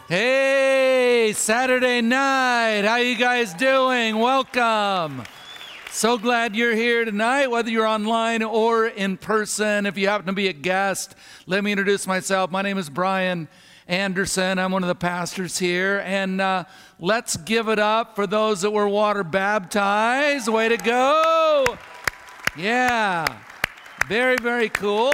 Hey, Saturday night. How you guys doing? Welcome. So glad you're here tonight, whether you're online or in person. If you happen to be a guest, let me introduce myself. My name is Brian Anderson. I'm one of the pastors here. And let's give it up for those that were water baptized. Way to go. Yeah. Very, very cool.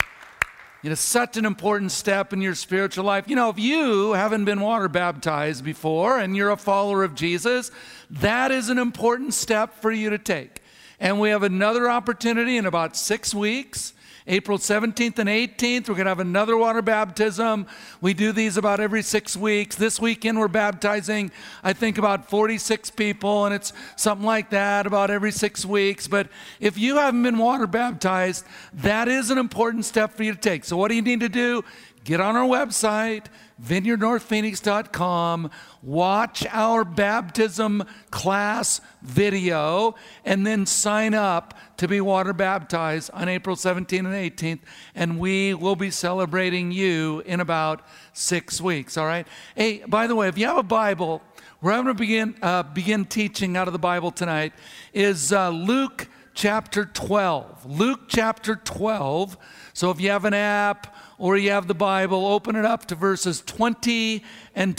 It is such an important step in your spiritual life. You know, if you haven't been water baptized before and you're a follower of Jesus, that is an important step for you to take. And we have another opportunity in about 6 weeks. April 17th and 18th, we're going to have another water baptism. We do these about every 6 weeks. This weekend, we're baptizing, I think, about 46 people, and it's something like that about every 6 weeks. But if you haven't been water baptized, that is an important step for you to take. So what do you need to do? Get on our website, vineyardnorthphoenix.com, watch our baptism class video, and then sign up to be water baptized on April 17th and 18th, and we will be celebrating you in about 6 weeks, all right? Hey, by the way, if you have a Bible, we're going to begin teaching out of the Bible tonight, is Luke chapter 12. Luke chapter 12. So if you have an app or you have the Bible, open it up to verses 20 and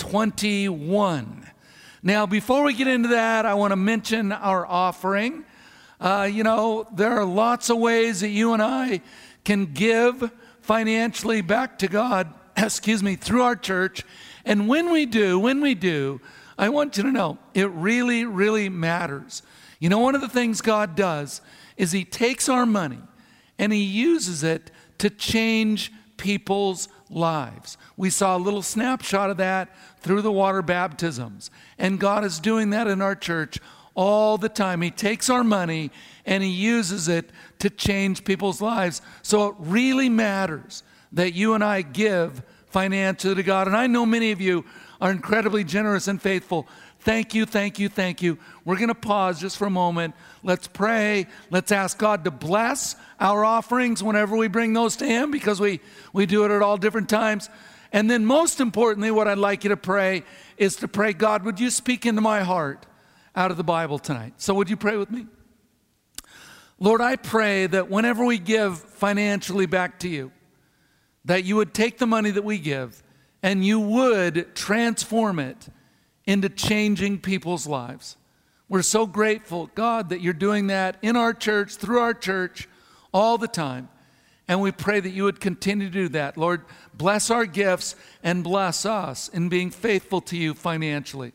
21. Now, before we get into that, I want to mention our offering. You know, there are lots of ways that you and I can give financially back to God, through our church. And when we do, I want you to know, it really, really matters. You know, one of the things God does is He takes our money and He uses it to change people's lives. We saw a little snapshot of that through the water baptisms. And God is doing that in our church all the time. He takes our money and He uses it to change people's lives. So it really matters that you and I give financially to God. And I know many of you are incredibly generous and faithful. Thank you, thank you, thank you. We're going to pause just for a moment. Let's pray. Let's ask God to bless our offerings whenever we bring those to Him, because we do it at all different times. And then most importantly, what I'd like you to pray is to pray, God, would you speak into my heart out of the Bible tonight? So would you pray with me? Lord, I pray that whenever we give financially back to you, that you would take the money that we give and you would transform it into changing people's lives. We're so grateful, God, that you're doing that in our church, through our church, all the time. And we pray that you would continue to do that. Lord, bless our gifts and bless us in being faithful to you financially.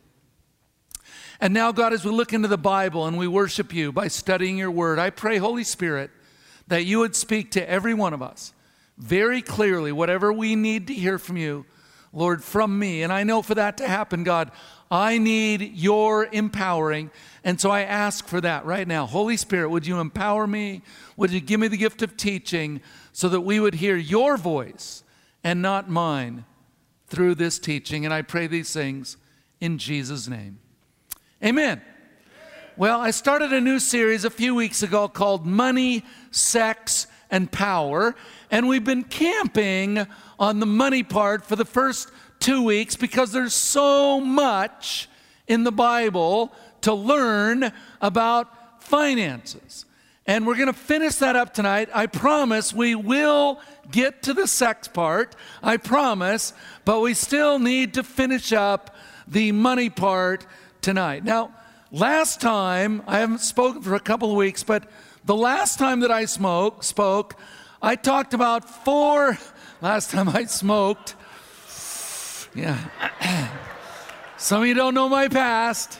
And now, God, as we look into the Bible and we worship you by studying your word, I pray, Holy Spirit, that you would speak to every one of us very clearly, whatever we need to hear from you, Lord, from me. And I know for that to happen, God, I need your empowering. And so I ask for that right now. Holy Spirit, would you empower me? Would you give me the gift of teaching so that we would hear your voice and not mine through this teaching? And I pray these things in Jesus' name. Amen. Well, I started a new series a few weeks ago called Money, Sex, and Power. And we've been camping on the money part for the first 2 weeks because there's so much in the Bible to learn about finances. And we're going to finish that up tonight. I promise we will get to the sex part. I promise. But we still need to finish up the money part tonight. Now, last time, I haven't spoken for a couple of weeks, but the last time that I spoke, I talked about last time I smoked. Yeah. Some of you don't know my past.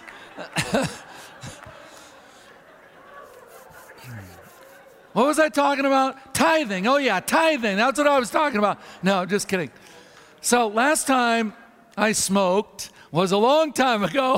What was I talking about? Tithing. Oh yeah, tithing. That's what I was talking about. No, just kidding. So last time I smoked was a long time ago.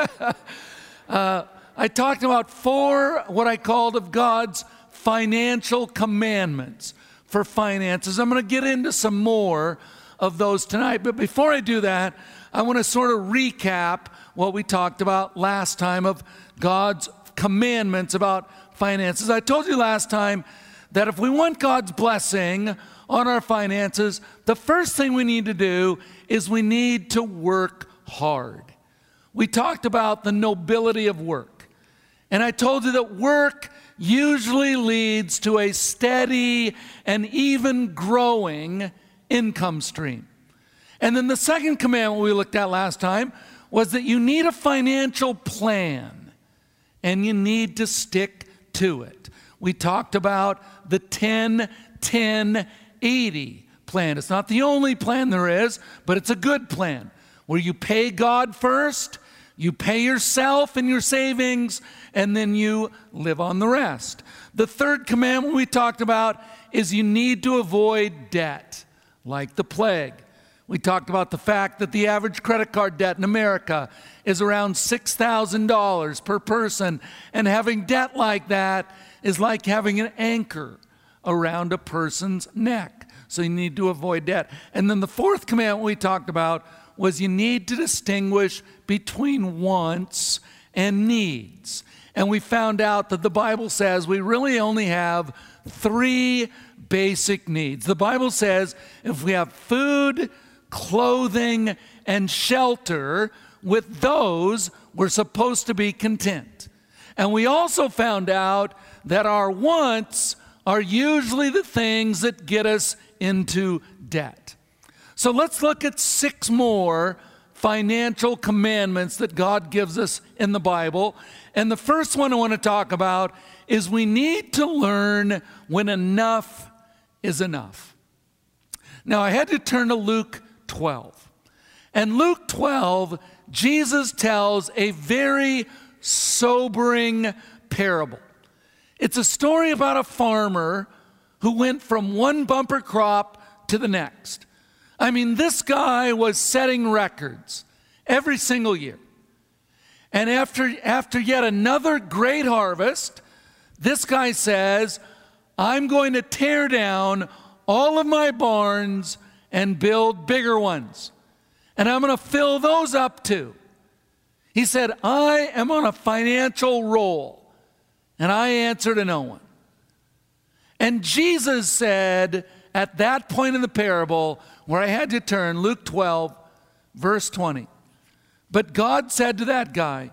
I talked about 4 what I called of God's financial commandments for finances. I'm going to get into some more of those tonight. But before I do that, I want to sort of recap what we talked about last time of God's commandments about finances. I told you last time that if we want God's blessing on our finances, the first thing we need to do is we need to work hard. We talked about the nobility of work. And I told you that work usually leads to a steady and even growing income stream. And then the second commandment we looked at last time was that you need a financial plan and you need to stick to it. We talked about the 10-10-80 plan. It's not the only plan there is, but it's a good plan where you pay God first, you pay yourself and your savings, and then you live on the rest. The third commandment we talked about is you need to avoid debt, like the plague. We talked about the fact that the average credit card debt in America is around $6,000 per person, and having debt like that is like having an anchor around a person's neck. So you need to avoid debt. And then the fourth commandment we talked about was you need to distinguish between wants and needs. And we found out that the Bible says we really only have 3 basic needs. The Bible says if we have food, clothing, and shelter, with those we're supposed to be content. And we also found out that our wants are usually the things that get us into debt. So let's look at 6 more financial commandments that God gives us in the Bible. And the first one I want to talk about is we need to learn when enough is enough. Now, I had to turn to Luke 12. And Luke 12, Jesus tells a very sobering parable. It's a story about a farmer who went from one bumper crop to the next. I mean, this guy was setting records every single year. And after yet another great harvest, this guy says, I'm going to tear down all of my barns and build bigger ones. And I'm going to fill those up too. He said, I am on a financial roll. And I answer to no one. And Jesus said at that point in the parable, where I had to turn, Luke 12, verse 20. But God said to that guy,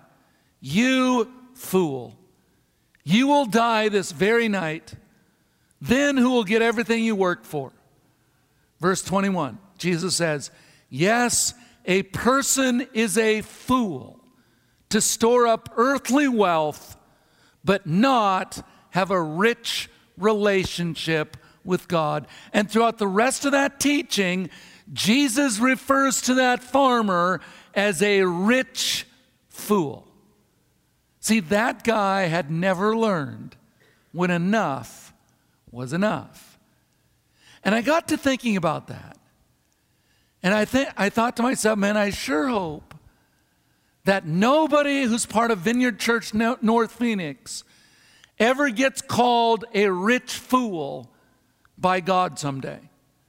you fool, you will die this very night. Then who will get everything you worked for? Verse 21, Jesus says, yes, a person is a fool to store up earthly wealth, but not have a rich relationship with God. And throughout the rest of that teaching, Jesus refers to that farmer as a rich fool. See, that guy had never learned when enough was enough. And I got to thinking about that. And I thought to myself, man, I sure hope that nobody who's part of Vineyard Church North Phoenix ever gets called a rich fool by God someday.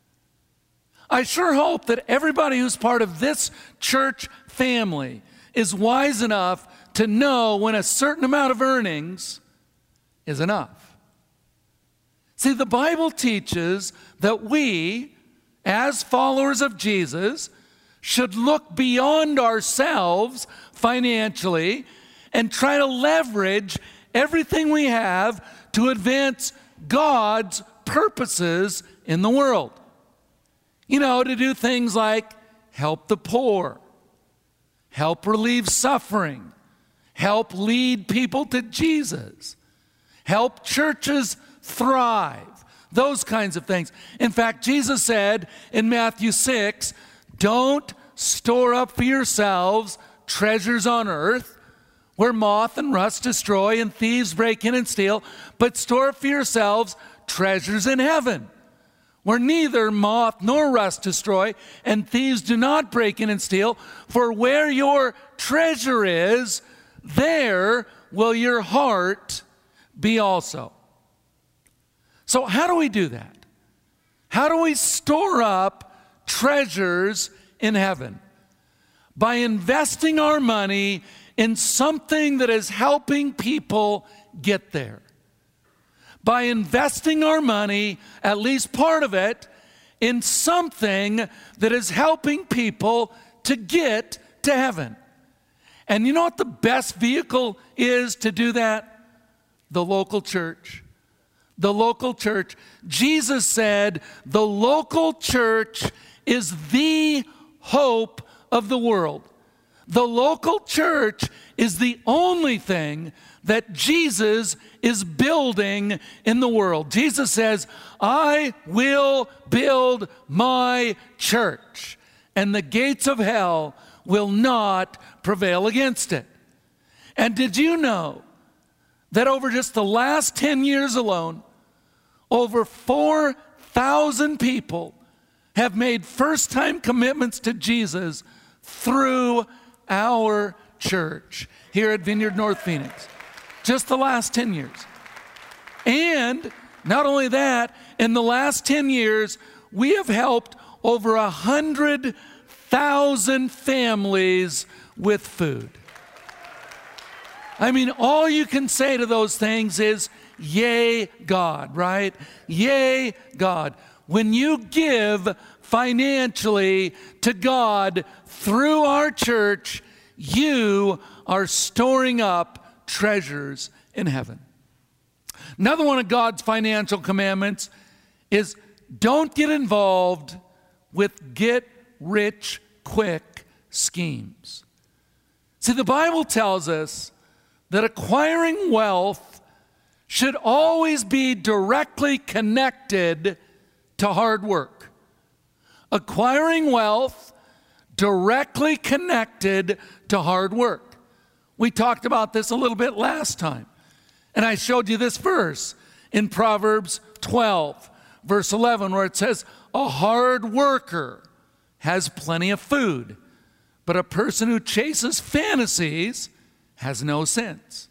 I sure hope that everybody who's part of this church family is wise enough to know when a certain amount of earnings is enough. See, the Bible teaches that we, as followers of Jesus, should look beyond ourselves financially and try to leverage everything we have to advance God's purposes in the world. You know, to do things like help the poor, help relieve suffering, help lead people to Jesus, help churches thrive, those kinds of things. In fact, Jesus said in Matthew 6, don't store up for yourselves treasures on earth where moth and rust destroy and thieves break in and steal, but store up for yourselves treasures in heaven where neither moth nor rust destroy and thieves do not break in and steal. For where your treasure is, there will your heart be also. So how do we do that? How do we store up treasures in heaven? By investing our money in something that is helping people get there. by investing our money, at least part of it, in something that is helping people to get to heaven. And you know what the best vehicle is to do that? The local church. The local church. Jesus said the local church is the hope of the world. The local church is the only thing that Jesus is building in the world. Jesus says, I will build my church, and the gates of hell will not prevail against it. And did you know that over just the last 10 years alone, over 4,000 people have made first-time commitments to Jesus through our church here at Vineyard North Phoenix? Just the last 10 years. And not only that, in the last 10 years, we have helped over 100,000 families with food. I mean, all you can say to those things is, yay, God, right? Yay, God. When you give financially to God through our church, you are storing up treasures in heaven. Another one of God's financial commandments is don't get involved with get-rich-quick schemes. See, the Bible tells us that acquiring wealth should always be directly connected to hard work. Acquiring wealth directly connected to hard work. We talked about this a little bit last time. And I showed you this verse in Proverbs 12, verse 11, where it says, a hard worker has plenty of food, but a person who chases fantasies has no sense.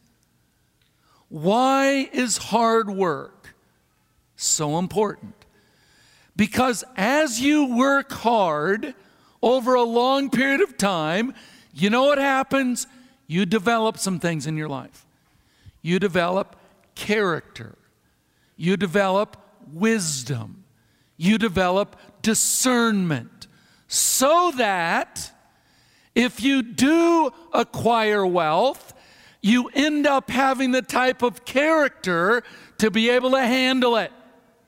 Why is hard work so important? Because as you work hard over a long period of time, you know what happens? You develop some things in your life. You develop character. You develop wisdom. You develop discernment. So that if you do acquire wealth, you end up having the type of character to be able to handle it.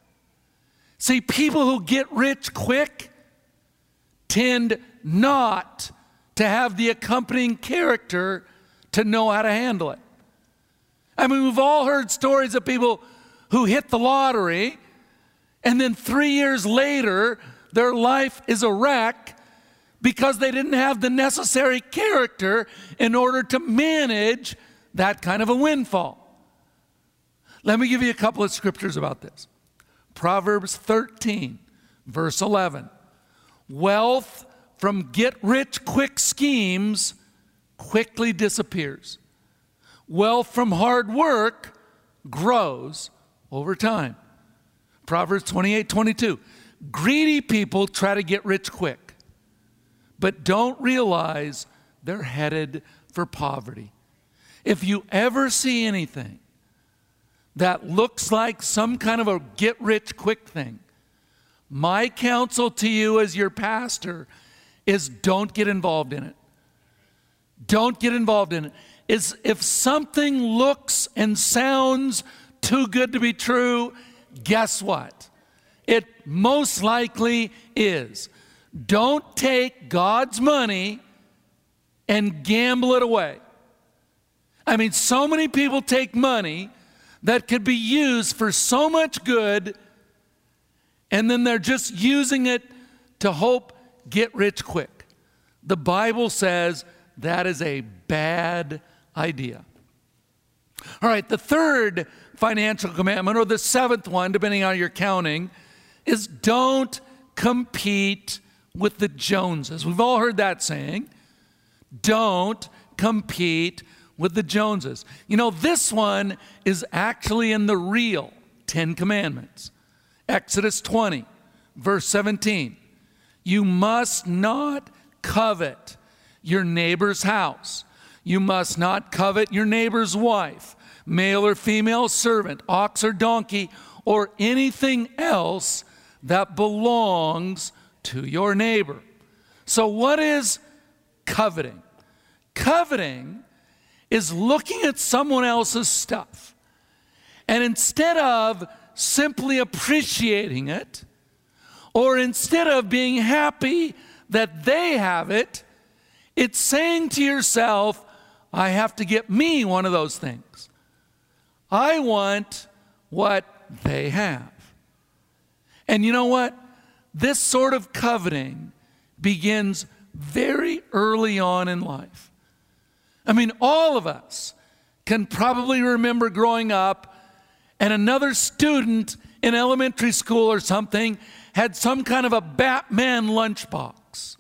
See, people who get rich quick tend not to have the accompanying character to know how to handle it. I mean, we've all heard stories of people who hit the lottery, and then 3 years later, their life is a wreck because they didn't have the necessary character in order to manage that kind of a windfall. Let me give you a couple of scriptures about this. Proverbs 13, verse 11. Wealth from get-rich-quick schemes quickly disappears. Wealth from hard work grows over time. Proverbs 28:22. Greedy people try to get rich quick, but don't realize they're headed for poverty. If you ever see anything that looks like some kind of a get-rich-quick thing, my counsel to you as your pastor is don't get involved in it. Don't get involved in it. If something looks and sounds too good to be true, guess what? It most likely is. Don't take God's money and gamble it away. I mean, so many people take money that could be used for so much good, and then they're just using it to hope get rich quick. The Bible says that is a bad idea. All right, the third financial commandment, or the seventh one, depending on your counting, is don't compete with the Joneses. We've all heard that saying. Don't compete with the Joneses. You know, this one is actually in the real Ten Commandments. Exodus 20, verse 17. You must not covet your neighbor's house. You must not covet your neighbor's wife, male or female servant, ox or donkey, or anything else that belongs to your neighbor. So what is coveting? Coveting is looking at someone else's stuff, and instead of simply appreciating it, or instead of being happy that they have it, it's saying to yourself, I have to get me one of those things. I want what they have. And you know what? This sort of coveting begins very early on in life. I mean, all of us can probably remember growing up and another student in elementary school or something had some kind of a Batman lunchbox,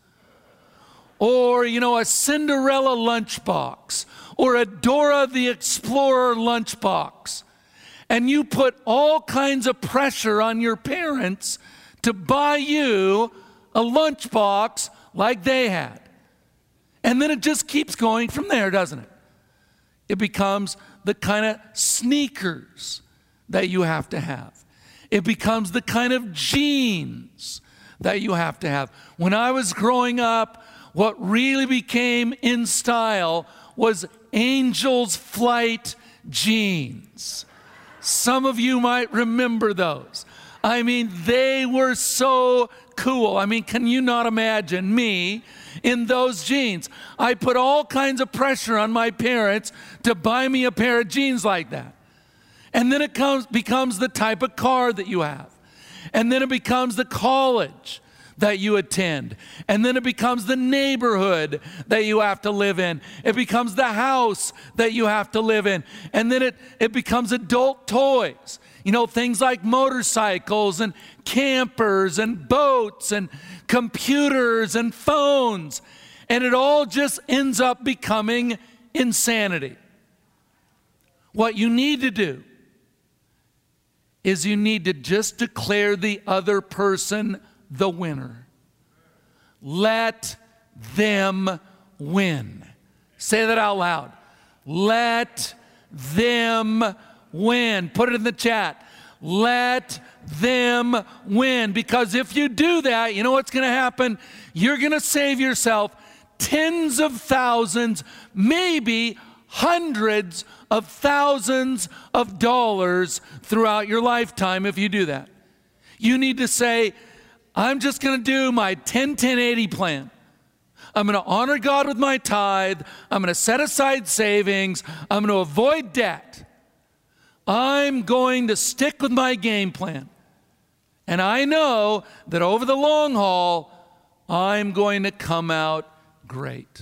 or, a Cinderella lunchbox, or a Dora the Explorer lunchbox. And you put all kinds of pressure on your parents to buy you a lunchbox like they had. And then it just keeps going from there, doesn't it? It becomes the kind of sneakers that you have to have. It becomes the kind of jeans that you have to have. When I was growing up, what really became in style was Angel's Flight jeans. Some of you might remember those. I mean, they were so cool. I mean, can you not imagine me in those jeans? I put all kinds of pressure on my parents to buy me a pair of jeans like that. And then it becomes the type of car that you have. And then it becomes the college that you attend. And then it becomes the neighborhood that you have to live in. It becomes the house that you have to live in. And then it becomes adult toys. Things like motorcycles and campers and boats and computers and phones. And it all just ends up becoming insanity. What you need to do is you need to just declare the other person the winner. Let them win. Say that out loud. Let them win. Put it in the chat. Let them win. Because if you do that, you know what's going to happen? You're going to save yourself tens of thousands, maybe hundreds of thousands of dollars throughout your lifetime if you do that. You need to say, I'm just going to do my 10-10-80 plan. I'm going to honor God with my tithe. I'm going to set aside savings. I'm going to avoid debt. I'm going to stick with my game plan. And I know that over the long haul, I'm going to come out great.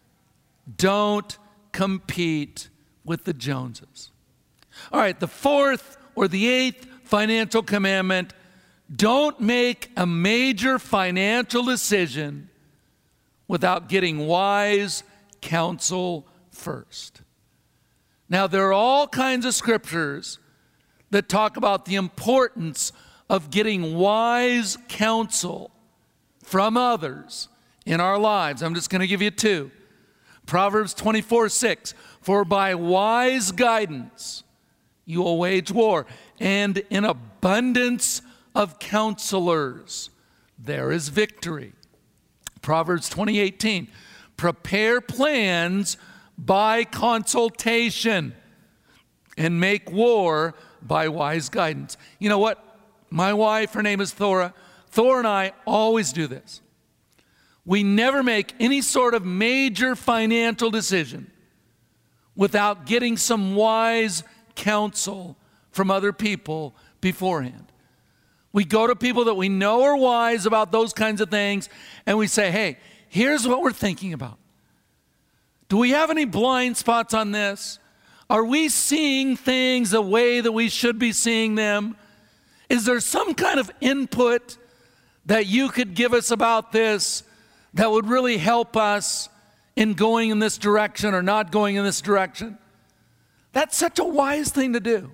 Don't compete with the Joneses. All right, the fourth or the eighth financial commandment: don't make a major financial decision without getting wise counsel first. Now, there are all kinds of scriptures that talk about the importance of getting wise counsel from others in our lives. I'm just going to give you two. Proverbs 24:6, for by wise guidance you will wage war, and in abundance of counselors there is victory. Proverbs 20:18, prepare plans by consultation and make war by wise guidance. You know what? My wife, her name is Thora. Thora and I always do this. We never make any sort of major financial decision without getting some wise counsel from other people beforehand. We go to people that we know are wise about those kinds of things, and we say, hey, here's what we're thinking about. Do we have any blind spots on this? Are we seeing things the way that we should be seeing them? Is there some kind of input that you could give us about this that would really help us in going in this direction or not going in this direction? That's such a wise thing to do.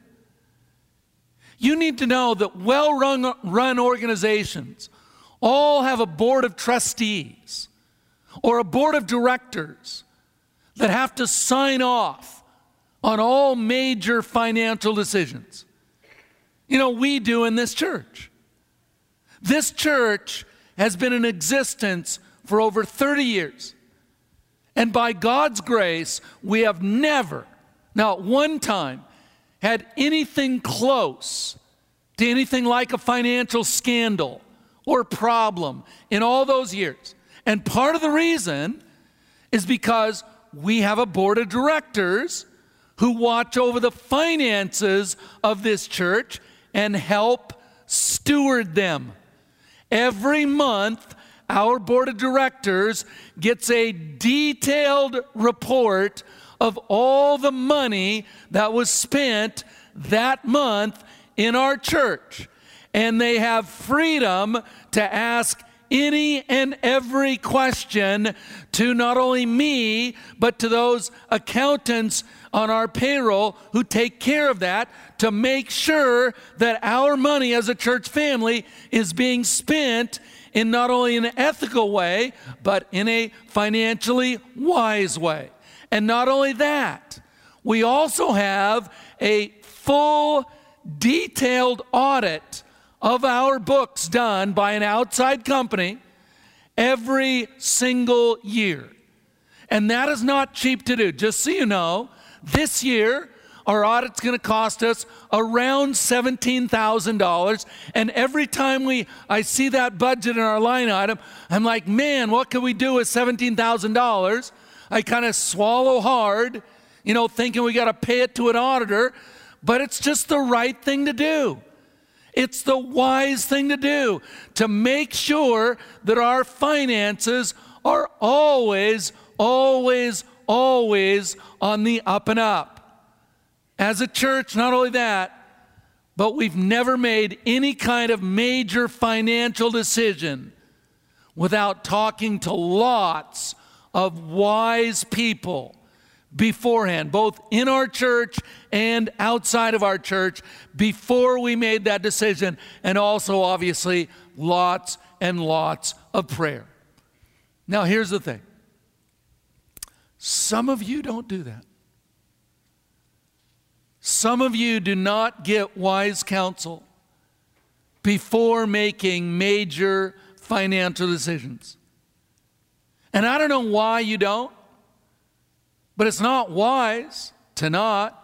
You need to know that well-run organizations all have a board of trustees or a board of directors that have to sign off on all major financial decisions. You know, we do in this church. This church has been in existence for over 30 years. And by God's grace, we have never, not one time, had anything close to anything like a financial scandal or problem in all those years. And part of the reason is because we have a board of directors who watch over the finances of this church and help steward them. Every month, our board of directors gets a detailed report of all the money that was spent that month in our church. And they have freedom to ask any and every question to not only me, but to those accountants on our payroll who take care of that, to make sure that our money as a church family is being spent in not only an ethical way, but in a financially wise way. And not only that, we also have a full, detailed audit of our books done by an outside company every single year. And that is not cheap to do. Just so you know, this year, our audit's going to cost us around $17,000. And every time I see that budget in our line item, I'm like, man, what can we do with $17,000? I kind of swallow hard, thinking we got to pay it to an auditor. But it's just the right thing to do. It's the wise thing to do, to make sure that our finances are always, always, always on the up and up. As a church, not only that, but we've never made any kind of major financial decision without talking to lots of wise people beforehand, both in our church and outside of our church, before we made that decision, and also, obviously, lots and lots of prayer. Now, here's the thing. Some of you don't do that. Some of you do not get wise counsel before making major financial decisions. And I don't know why you don't, but it's not wise to not.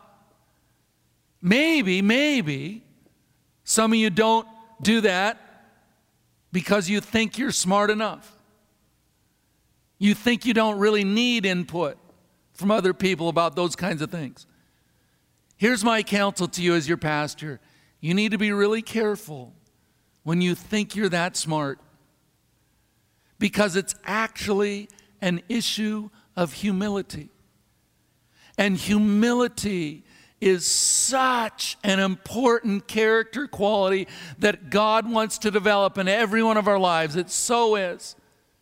Maybe some of you don't do that because you think you're smart enough. You think you don't really need input from other people about those kinds of things. Here's my counsel to you as your pastor. You need to be really careful when you think you're that smart, because it's actually an issue of humility. And humility is such an important character quality that God wants to develop in every one of our lives. It so is.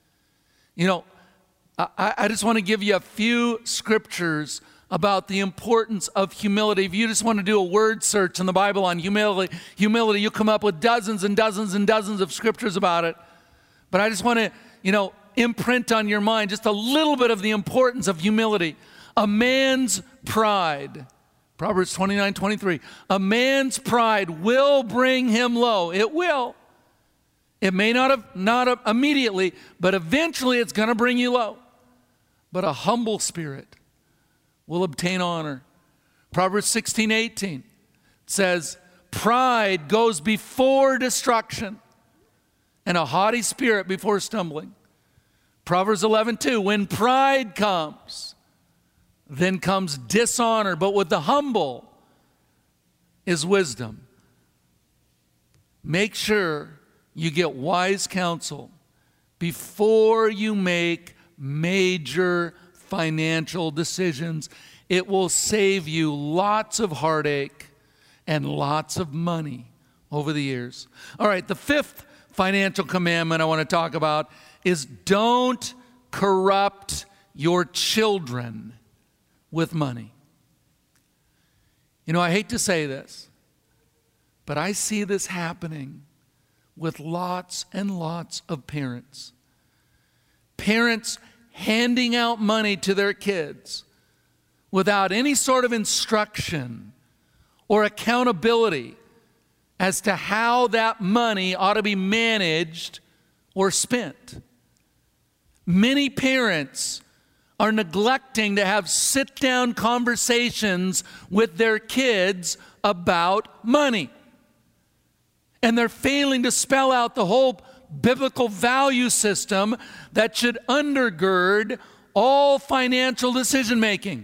I just want to give you a few scriptures about the importance of humility. If you just want to do a word search in the Bible on humility, you'll come up with dozens and dozens and dozens of scriptures about it. But I just want to, imprint on your mind just a little bit of the importance of humility. A man's pride, Proverbs 29:23. A man's pride will bring him low. It will. It may not immediately, but eventually it's going to bring you low. But a humble spirit will obtain honor. Proverbs 16:18 says, pride goes before destruction, and a haughty spirit before stumbling. Proverbs 11:2, when pride comes, then comes dishonor, but with the humble is wisdom. Make sure you get wise counsel before you make major financial decisions. It will save you lots of heartache and lots of money over the years. All right, the fifth financial commandment I want to talk about is don't corrupt your children with money. I hate to say this, but I see this happening with lots and lots of parents. Parents handing out money to their kids without any sort of instruction or accountability as to how that money ought to be managed or spent. Many parents are neglecting to have sit-down conversations with their kids about money. And they're failing to spell out the whole biblical value system that should undergird all financial decision-making.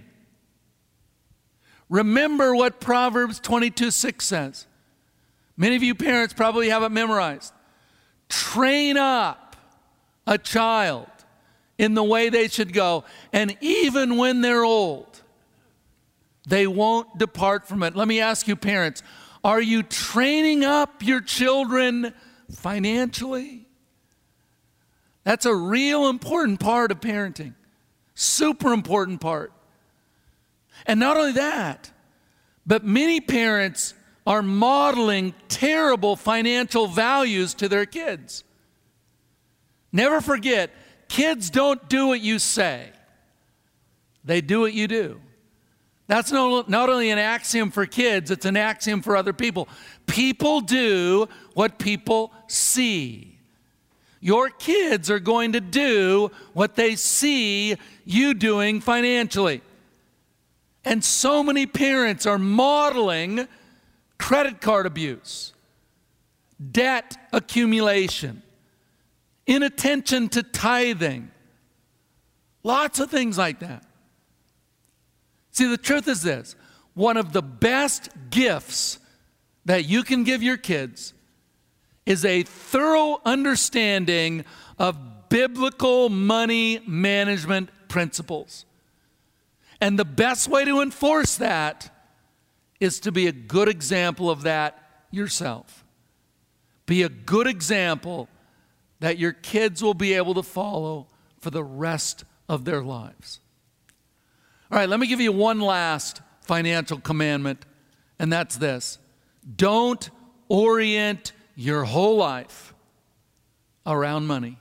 Remember what Proverbs 22:6 says. Many of you parents probably have it memorized. Train up a child in the way they should go, and even when they're old, they won't depart from it. Let me ask you, parents, are you training up your children financially? That's a real important part of parenting. Super important part. And not only that, but many parents are modeling terrible financial values to their kids. Never forget, kids don't do what you say. They do what you do. That's not only an axiom for kids, it's an axiom for other people. People do what people see. Your kids are going to do what they see you doing financially. And so many parents are modeling credit card abuse, debt accumulation, inattention to tithing, lots of things like that. See, the truth is this: one of the best gifts that you can give your kids is a thorough understanding of biblical money management principles. And the best way to enforce that is to be a good example of that yourself. Be a good example that your kids will be able to follow for the rest of their lives. All right, let me give you one last financial commandment, and that's this: don't orient your whole life around money.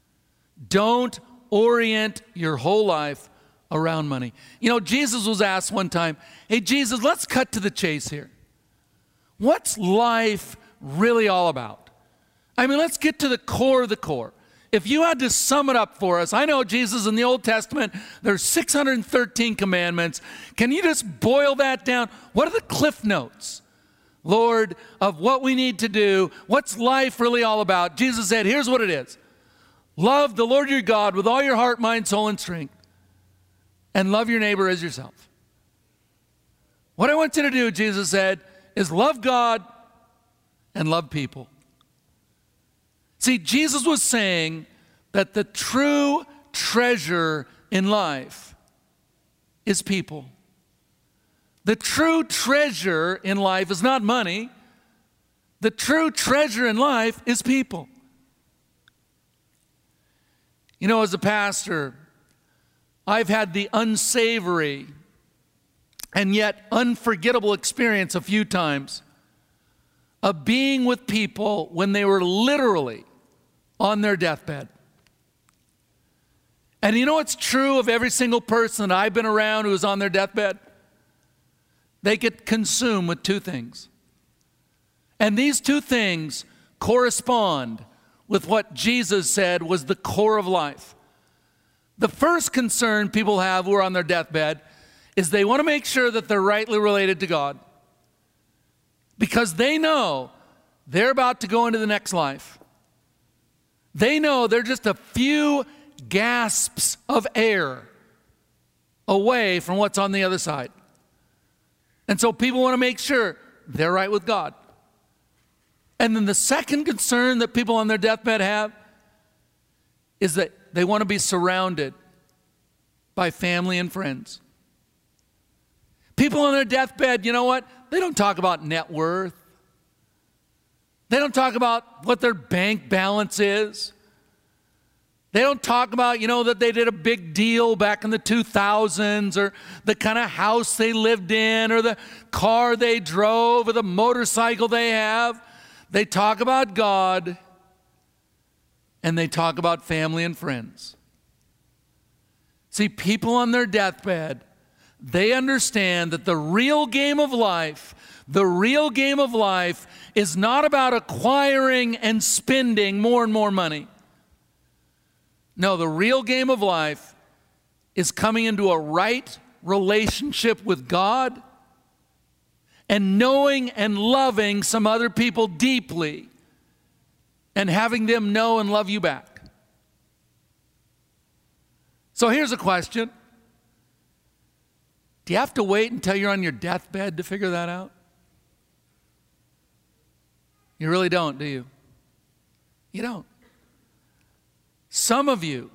Don't orient your whole life around money. You know, Jesus was asked one time, hey, Jesus, let's cut to the chase here. What's life really all about? I mean, let's get to the core of the core. If you had to sum it up for us, I know, Jesus, in the Old Testament, there's 613 commandments. Can you just boil that down? What are the cliff notes, Lord, of what we need to do? What's life really all about? Jesus said, here's what it is. Love the Lord your God with all your heart, mind, soul, and strength, and love your neighbor as yourself. What I want you to do, Jesus said, is love God and love people. See, Jesus was saying that the true treasure in life is people. The true treasure in life is not money. The true treasure in life is people. You know, as a pastor, I've had the unsavory and yet unforgettable experience a few times of being with people when they were literally on their deathbed. And you know what's true of every single person that I've been around who is on their deathbed? They get consumed with two things. And these two things correspond with what Jesus said was the core of life. The first concern people have who are on their deathbed is they want to make sure that they're rightly related to God, because they know they're about to go into the next life. They know they're just a few gasps of air away from what's on the other side. And so people want to make sure they're right with God. And then the second concern that people on their deathbed have is that they want to be surrounded by family and friends. People on their deathbed, you know what? They don't talk about net worth. They don't talk about what their bank balance is. They don't talk about, that they did a big deal back in the 2000s, or the kind of house they lived in, or the car they drove, or the motorcycle they have. They talk about God, and they talk about family and friends. See, people on their deathbed, They understand that the real game of life is not about acquiring and spending more and more money. No, the real game of life is coming into a right relationship with God and knowing and loving some other people deeply and having them know and love you back. So here's a question. Do you have to wait until you're on your deathbed to figure that out? You really don't, do you? You don't. Some of you,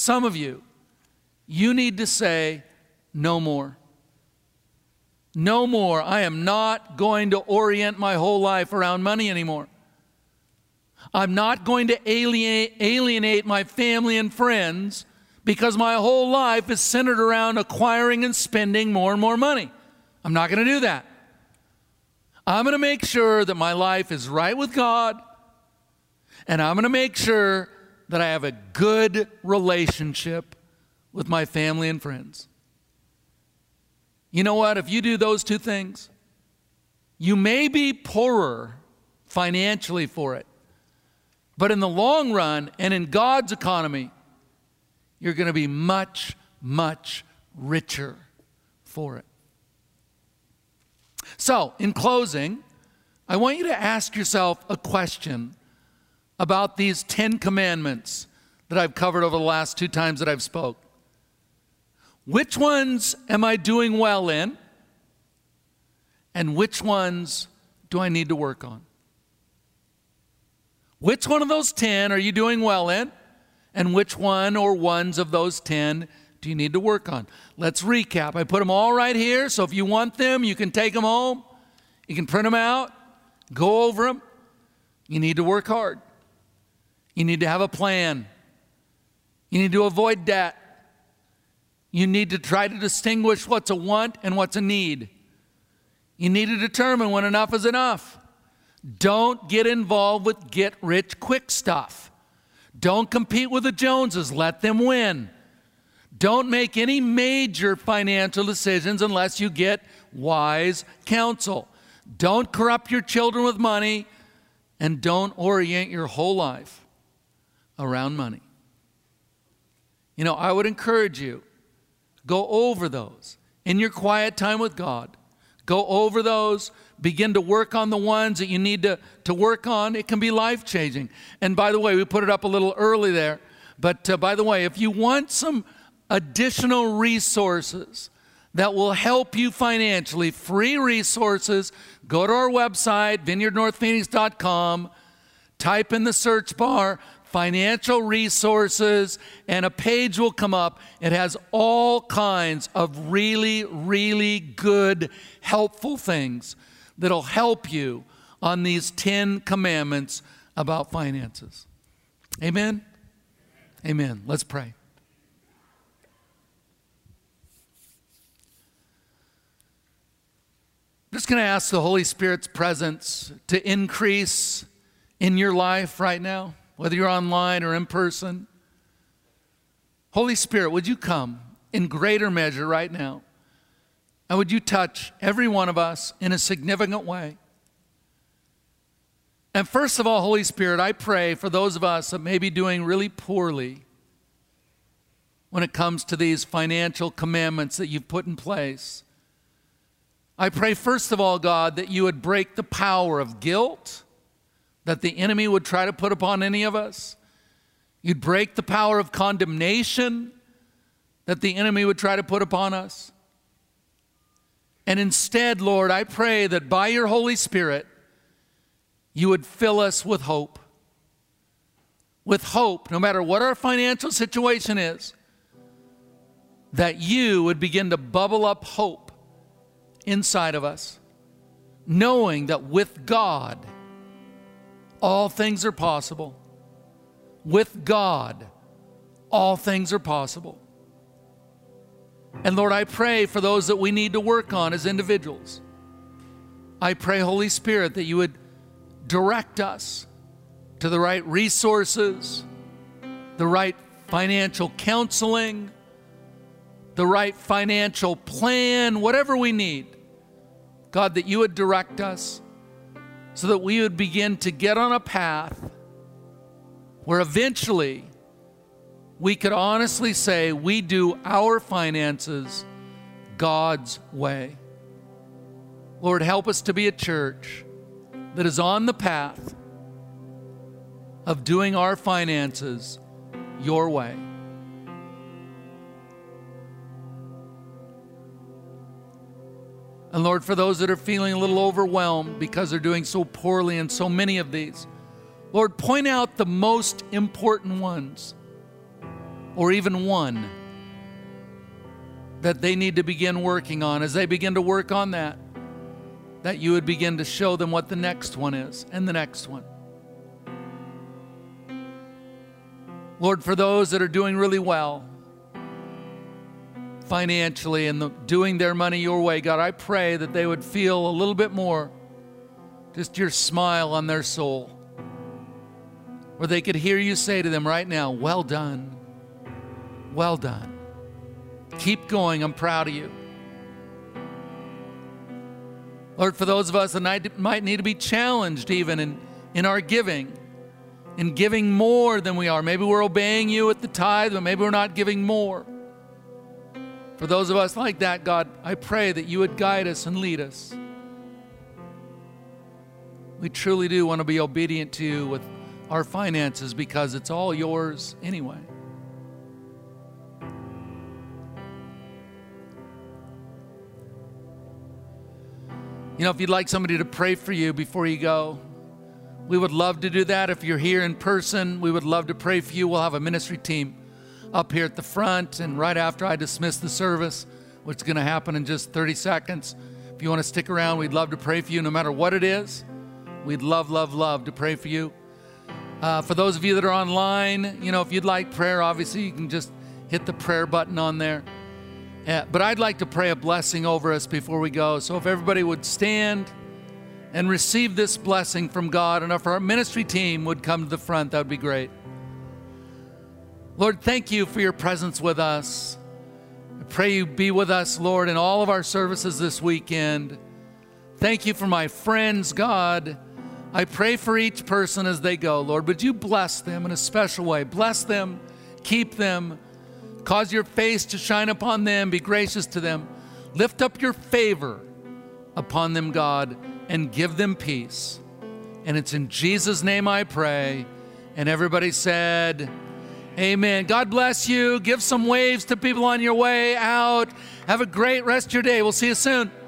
you need to say, no more. No more. I am not going to orient my whole life around money anymore. I'm not going to alienate my family and friends because my whole life is centered around acquiring and spending more and more money. I'm not going to do that. I'm going to make sure that my life is right with God, and I'm going to make sure that I have a good relationship with my family and friends. You know what? If you do those two things, you may be poorer financially for it, but in the long run and in God's economy, you're going to be much, much richer for it. So, in closing, I want you to ask yourself a question about these 10 commandments that I've covered over the last 2 times that I've spoke. Which ones am I doing well in? And which ones do I need to work on? Which one of those 10 are you doing well in? And which one or ones of those 10 do you need to work on? Let's recap. I put them all right here, so if you want them, you can take them home. You can print them out, go over them. You need to work hard. You need to have a plan. You need to avoid debt. You need to try to distinguish what's a want and what's a need. You need to determine when enough is enough. Don't get involved with get-rich-quick stuff. Don't compete with the Joneses. Let them win. Don't make any major financial decisions unless you get wise counsel. Don't corrupt your children with money, and don't orient your whole life around money. You know, I would encourage you, go over those in your quiet time with God. Go over those. Begin to work on the ones that you need to work on. It can be life-changing. And by the way, we put it up a little early there. But by the way, if you want some additional resources that will help you financially, free resources, go to our website, vineyardnorthphoenix.com, type in the search bar, financial resources, and a page will come up. It has all kinds of really, really good, helpful things that'll help you on these 10 commandments about finances. Amen? Amen. Let's pray. I'm just going to ask the Holy Spirit's presence to increase in your life right now, whether you're online or in person. Holy Spirit, would you come in greater measure right now? And would you touch every one of us in a significant way? And first of all, Holy Spirit, I pray for those of us that may be doing really poorly when it comes to these financial commandments that you've put in place. I pray, first of all, God, that you would break the power of guilt that the enemy would try to put upon any of us. You'd break the power of condemnation that the enemy would try to put upon us. And instead, Lord, I pray that by your Holy Spirit, you would fill us with hope. With hope, no matter what our financial situation is, that you would begin to bubble up hope inside of us, knowing that with God, all things are possible. With God, all things are possible. And Lord, I pray for those that we need to work on as individuals. I pray, Holy Spirit, that you would direct us to the right resources, the right financial counseling, the right financial plan, whatever we need. God, that you would direct us so that we would begin to get on a path where eventually we could honestly say we do our finances God's way. Lord, help us to be a church that is on the path of doing our finances your way. And Lord, for those that are feeling a little overwhelmed because they're doing so poorly in so many of these, Lord, point out the most important ones, or even one, that they need to begin working on. As they begin to work on that you would begin to show them what the next one is, and the next one. Lord, for those that are doing really well financially and doing their money your way, God, I pray that they would feel a little bit more just your smile on their soul, where they could hear you say to them right now, well done, well done. Keep going, I'm proud of you. Lord, for those of us that might need to be challenged even in our giving, in giving more than we are. Maybe we're obeying you at the tithe, but maybe we're not giving more. For those of us like that, God, I pray that you would guide us and lead us. We truly do want to be obedient to you with our finances because it's all yours anyway. You know, if you'd like somebody to pray for you before you go, we would love to do that. If you're here in person, we would love to pray for you. We'll have a ministry team up here at the front, and right after I dismiss the service, which is going to happen in just 30 seconds. If you want to stick around, we'd love to pray for you no matter what it is. We'd love, love, love to pray for you. For those of you that are online, you know, if you'd like prayer, obviously you can just hit the prayer button on there. But I'd like to pray a blessing over us before we go. So if everybody would stand and receive this blessing from God, and if our ministry team would come to the front, that would be great. Lord, thank you for your presence with us. I pray you be with us, Lord, in all of our services this weekend. Thank you for my friends, God. I pray for each person as they go, Lord. Would you bless them in a special way? Bless them, keep them, cause your face to shine upon them, be gracious to them. Lift up your favor upon them, God, and give them peace. And it's in Jesus' name I pray. And everybody said, amen. God bless you. Give some waves to people on your way out. Have a great rest of your day. We'll see you soon.